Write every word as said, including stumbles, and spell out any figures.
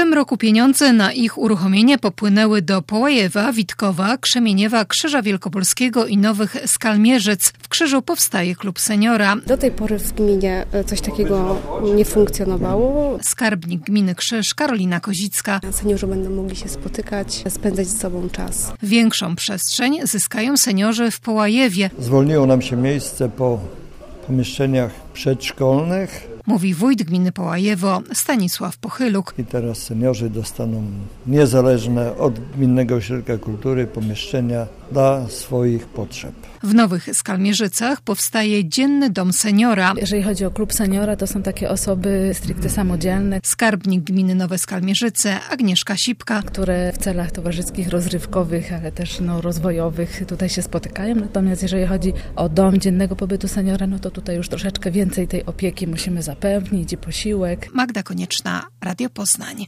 tym roku pieniądze na ich uruchomienie popłynęły do Połajewa, Witkowa, Krzemieniewa, Krzyża Wielkopolskiego i Nowych Skalmierzyc. W Krzyżu powstaje klub seniora. Do tej pory w gminie coś takiego nie funkcjonowało. Skarbnik gminy Krzyż Karolina Kozicka. Seniorzy będą mogli się spotykać, spędzać ze sobą czas. Większą przestrzeń zyskają seniorzy w Połajewie. Zwolniło nam się miejsce po pomieszczeniach przedszkolnych. Mówi wójt gminy Połajewo Stanisław Pochyluk. I teraz seniorzy dostaną niezależne od Gminnego Ośrodka Kultury pomieszczenia dla swoich potrzeb. W Nowych Skalmierzycach powstaje Dzienny Dom Seniora. Jeżeli chodzi o klub seniora, to są takie osoby stricte samodzielne. Skarbnik gminy Nowe Skalmierzyce Agnieszka Sipka, które w celach towarzyskich, rozrywkowych, ale też no, rozwojowych tutaj się spotykają. Natomiast jeżeli chodzi o dom dziennego pobytu seniora, no to tutaj już troszeczkę więcej tej opieki musimy zapewnić i posiłek. Magda Konieczna, Radio Poznań.